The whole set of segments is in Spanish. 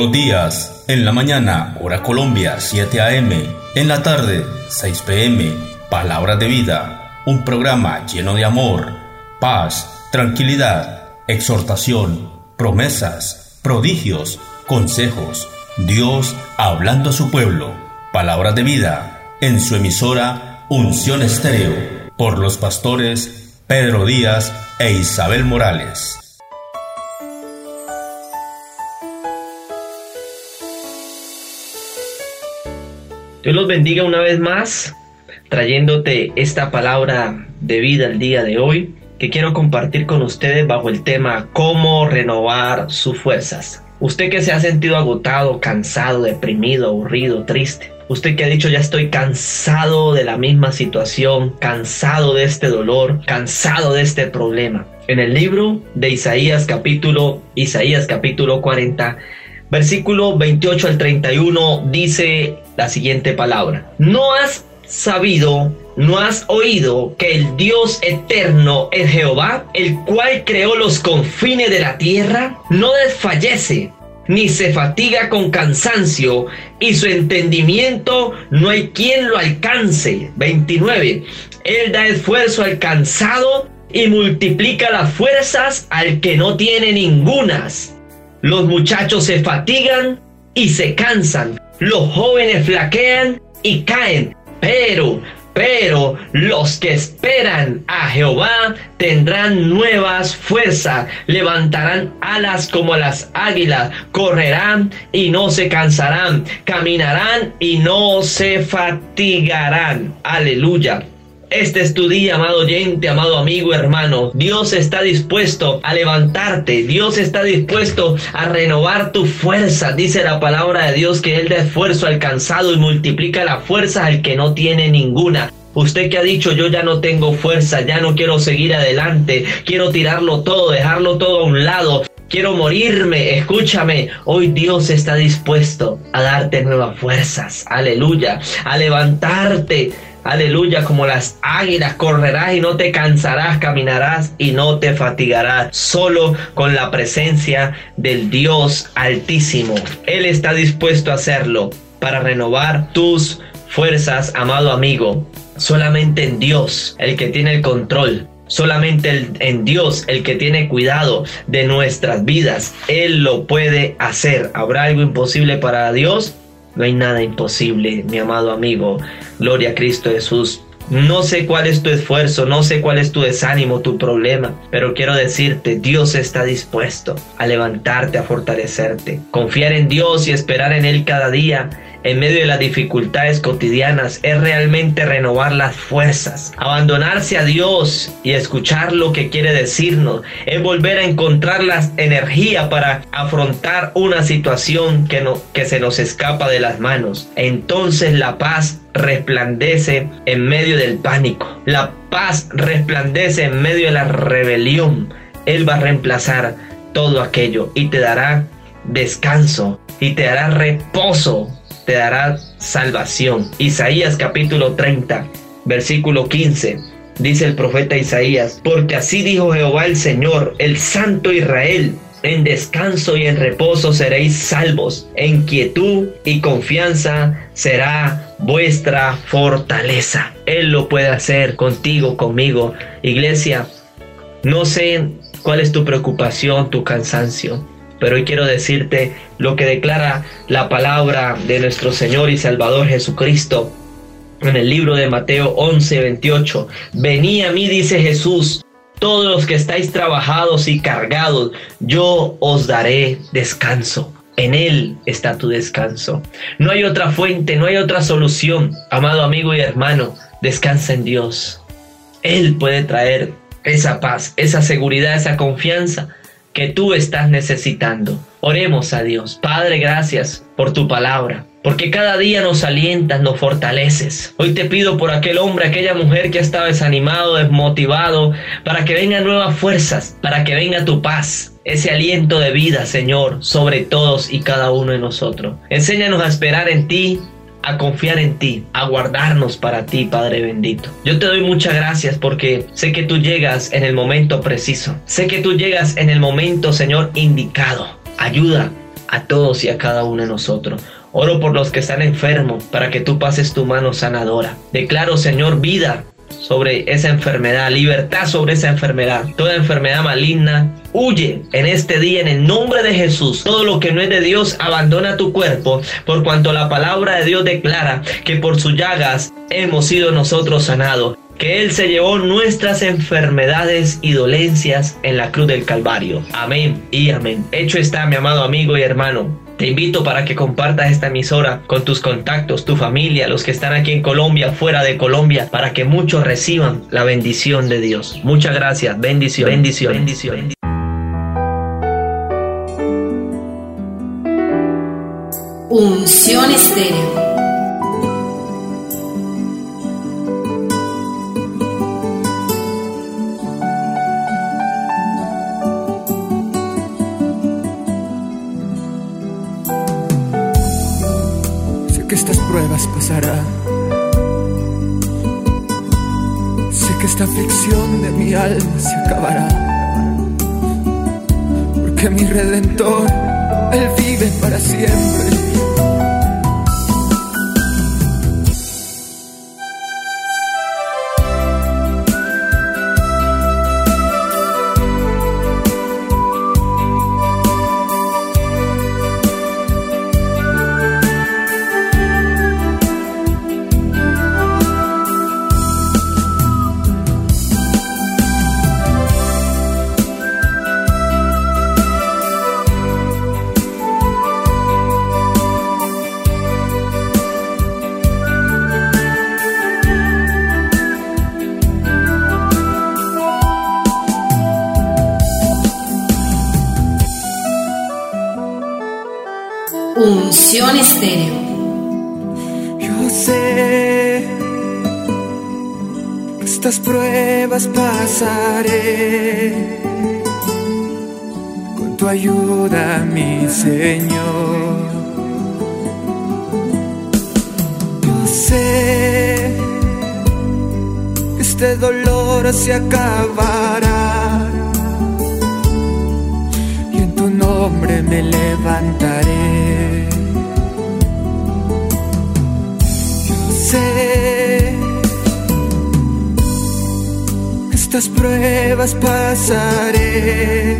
los días, en la mañana, hora Colombia, 7 a.m., en la tarde, 6 p.m., Palabras de Vida, un programa lleno de amor, paz, tranquilidad, exhortación, promesas, prodigios, consejos, Dios hablando a su pueblo. Palabras de Vida, en su emisora Unción Estéreo, por los pastores Pedro Díaz e Isabel Morales. Dios los bendiga una vez más, trayéndote esta palabra de vida el día de hoy, que quiero compartir con ustedes bajo el tema cómo renovar sus fuerzas. Usted que se ha sentido agotado, cansado, deprimido, aburrido, triste. Usted que ha dicho ya estoy cansado de la misma situación, cansado de este dolor, cansado de este problema. En el libro de Isaías capítulo 40, versículo 28 al 31 dice la siguiente palabra: ¿No has sabido, no has oído que el Dios eterno es Jehová, el cual creó los confines de la tierra? No desfallece, ni se fatiga con cansancio, y su entendimiento no hay quien lo alcance. 29. Él da esfuerzo al cansado y multiplica las fuerzas al que no tiene ningunas. Los muchachos se fatigan y se cansan, los jóvenes flaquean y caen, pero los que esperan a Jehová tendrán nuevas fuerzas, levantarán alas como las águilas, correrán y no se cansarán, caminarán y no se fatigarán. Aleluya. Este es tu día, amado oyente, amado amigo, hermano. Dios está dispuesto a levantarte. Dios está dispuesto a renovar tu fuerza. Dice la palabra de Dios que Él da esfuerzo al cansado y multiplica la fuerza al que no tiene ninguna. Usted que ha dicho yo ya no tengo fuerza, ya no quiero seguir adelante, quiero tirarlo todo, dejarlo todo a un lado, quiero morirme, escúchame, hoy Dios está dispuesto a darte nuevas fuerzas, aleluya, a levantarte. Aleluya, como las águilas correrás y no te cansarás, caminarás y no te fatigarás, solo con la presencia del Dios Altísimo. Él está dispuesto a hacerlo para renovar tus fuerzas, amado amigo. Solamente en Dios, el que tiene el control. Solamente en Dios, el que tiene cuidado de nuestras vidas. Él lo puede hacer. ¿Habrá algo imposible para Dios? No hay nada imposible, mi amado amigo. Gloria a Cristo Jesús. No sé cuál es tu esfuerzo, no sé cuál es tu desánimo, tu problema, pero quiero decirte, Dios está dispuesto a levantarte, a fortalecerte. Confiar en Dios y esperar en Él cada día, en medio de las dificultades cotidianas, es realmente renovar las fuerzas. Abandonarse a Dios y escuchar lo que quiere decirnos, es volver a encontrar la energía para afrontar una situación que se nos escapa de las manos. Entonces la paz resplandece en medio del pánico. La paz resplandece en medio de la rebelión. Él va a reemplazar todo aquello y te dará descanso y te dará reposo, te dará salvación. Isaías capítulo 30, versículo 15. Dice el profeta Isaías: porque así dijo Jehová el Señor, el Santo Israel: en descanso y en reposo seréis salvos, en quietud y confianza será vuestra fortaleza. Él lo puede hacer contigo, conmigo. Iglesia, no sé cuál es tu preocupación, tu cansancio, pero hoy quiero decirte lo que declara la palabra de nuestro Señor y Salvador Jesucristo en el libro de Mateo 11:28. Venid a mí, dice Jesús, todos los que estáis trabajados y cargados, yo os daré descanso. En Él está tu descanso. No hay otra fuente, no hay otra solución. Amado amigo y hermano, descansa en Dios. Él puede traer esa paz, esa seguridad, esa confianza que tú estás necesitando. Oremos a Dios. Padre, gracias por tu palabra, porque cada día nos alientas, nos fortaleces. Hoy te pido por aquel hombre, aquella mujer que ha estado desanimado, desmotivado, para que vengan nuevas fuerzas, para que venga tu paz, ese aliento de vida, Señor, sobre todos y cada uno de nosotros. Enséñanos a esperar en ti, a confiar en ti, a guardarnos para ti, Padre bendito. Yo te doy muchas gracias porque sé que tú llegas en el momento preciso. Sé que tú llegas en el momento, Señor, indicado. Ayuda a todos y a cada uno de nosotros. Oro por los que están enfermos para que tú pases tu mano sanadora. Declaro, Señor, vida sobre esa enfermedad, libertad sobre esa enfermedad. Toda enfermedad maligna huye en este día en el nombre de Jesús. Todo lo que no es de Dios abandona tu cuerpo, por cuanto la palabra de Dios declara que por sus llagas hemos sido nosotros sanados, que Él se llevó nuestras enfermedades y dolencias en la cruz del Calvario. Amén y amén. Hecho está, mi amado amigo y hermano. Te invito para que compartas esta emisora con tus contactos, tu familia, los que están aquí en Colombia, fuera de Colombia, para que muchos reciban la bendición de Dios. Muchas gracias. Bendición, bendición, bendición. Unción Estéreo. Que estas pruebas pasarán. Sé que esta aflicción de mi alma se acabará, porque mi Redentor, Él vive para siempre. Unción Estéreo. Yo sé que estas pruebas pasaré con tu ayuda, mi Señor. Yo sé que este dolor se acabará y en tu nombre me levantaré. Sé que estas pruebas pasaré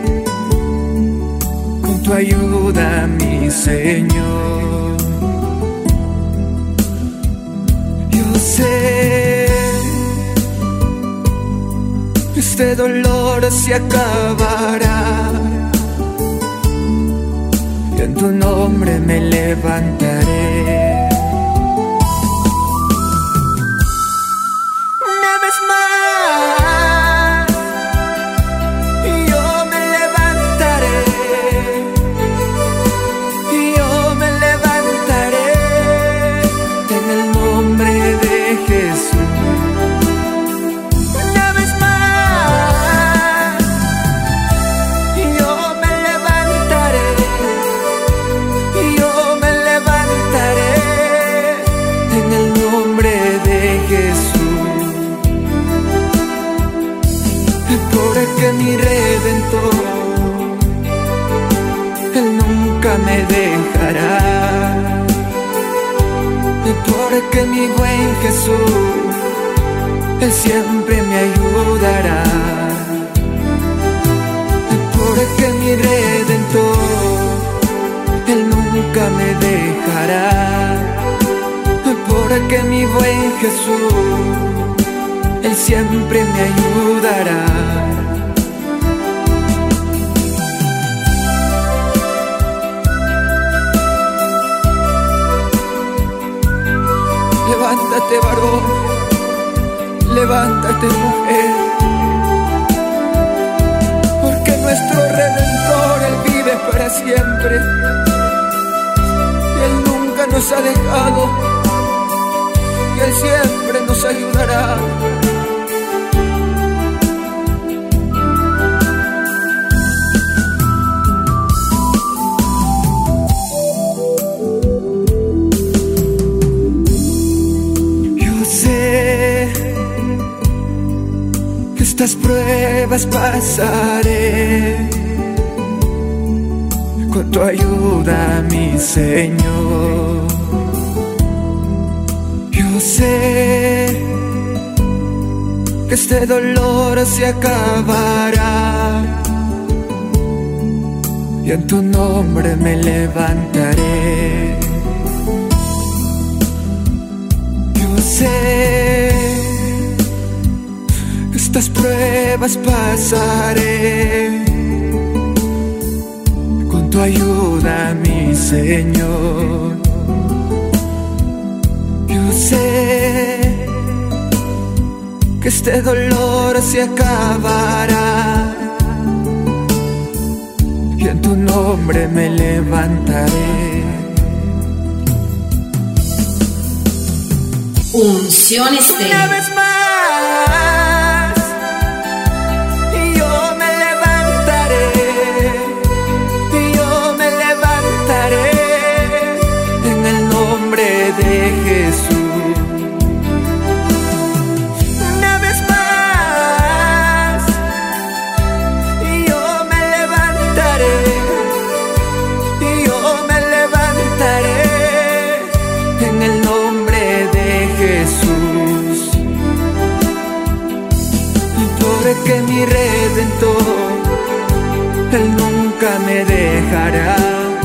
con tu ayuda, mi Señor. Yo sé que este dolor se acabará y en tu nombre me levantaré. Que mi Redentor, Él nunca me dejará, porque mi buen Jesús, Él siempre me ayudará, porque mi Redentor, Él nunca me dejará, porque mi buen Jesús, Él siempre me ayudará. Levántate, varón, levántate, mujer, porque nuestro Redentor, Él vive para siempre, y Él nunca nos ha dejado, y Él siempre nos ayudará. Estas pruebas pasaré con tu ayuda, mi Señor. Yo sé que este dolor se acabará y en tu nombre me levantaré. Yo sé que estas pruebas pasaré con tu ayuda, mi Señor. Yo sé que este dolor se acabará y en tu nombre me levantaré. Unción Estéreo. Una vez más, y yo me levantaré, y yo me levantaré en el nombre de Jesús. Una vez más, y yo me levantaré, y yo me levantaré en el nombre de Jesús. Porque mi Redentor, Él nunca me dejará.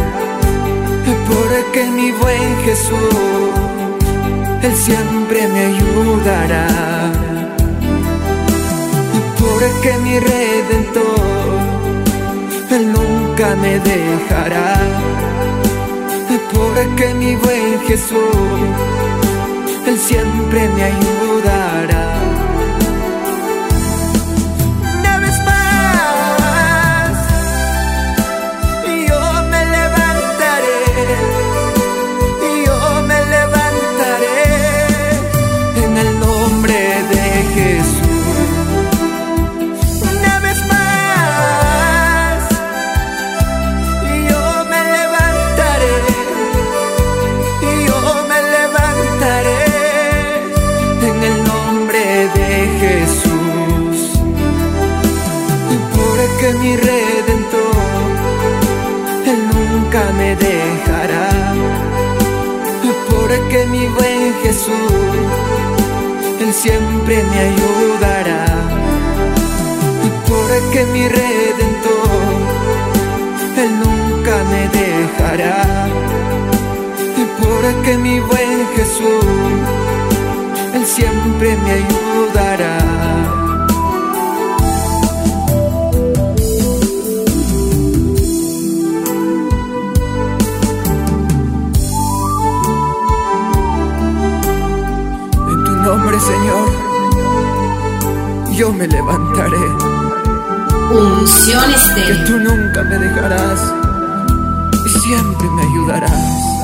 Porque mi buen Jesús, Él siempre me ayudará. Porque mi Redentor, Él nunca me dejará. Porque mi buen Jesús, Él siempre me ayudará. Una vez más, y yo me levantaré, y yo me levantaré en el nombre de Jesús. Una vez más, y yo me levantaré, y yo me levantaré en el nombre de Jesús. Porque mi Redentor, Él nunca me dejará. Porque mi buen Jesús, Él siempre me ayudará. Porque mi Redentor, Él nunca me dejará. Porque mi buen Jesús, Él siempre me ayudará. En tu nombre, Señor, yo me levantaré. Unción Que Estéreo. tú nunca me dejarás y siempre me ayudarás.